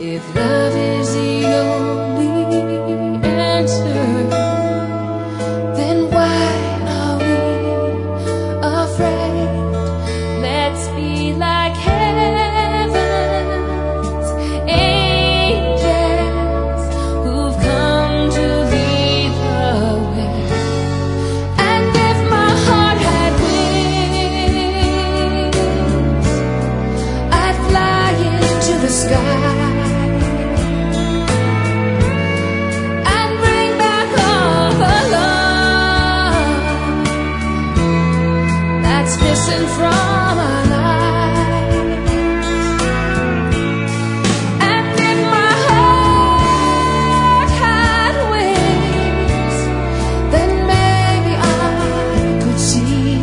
If love is the only answer, then why are we afraid? Let's be like heaven's angels who've come to lead the way. And if my heart had wings, I'd fly into the sky. Missing from our lives. And if my heart had wings, then maybe I could see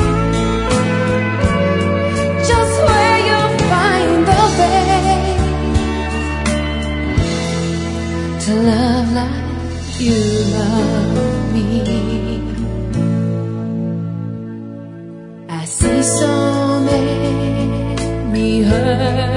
just where you'll find the way to love like you love me. I see so many hurt